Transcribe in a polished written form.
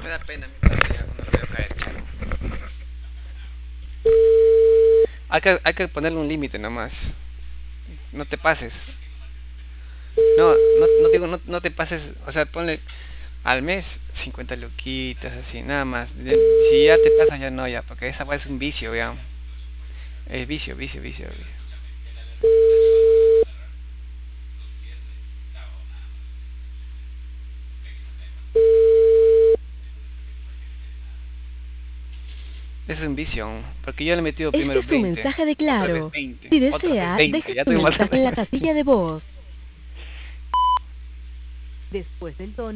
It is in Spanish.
me da pena, mi padre, ya cuando lo veo caer, chavo. Hay que ponerle un límite nomás. No te pases. No digo, no te pases. O sea, ponle al mes 50 loquitas, así, nada más. Si ya te pasa, ya no, ya, porque esa va es un vicio, ya. Es vicio, vicio, vicio, vicio. Es un vicio, porque yo le he metido Este primero es un 20, mensaje de otra vez Claro. 20, Si otra vez desea, 20, deje ya su tengo más. mensaje en la casilla de voz. Después del tono.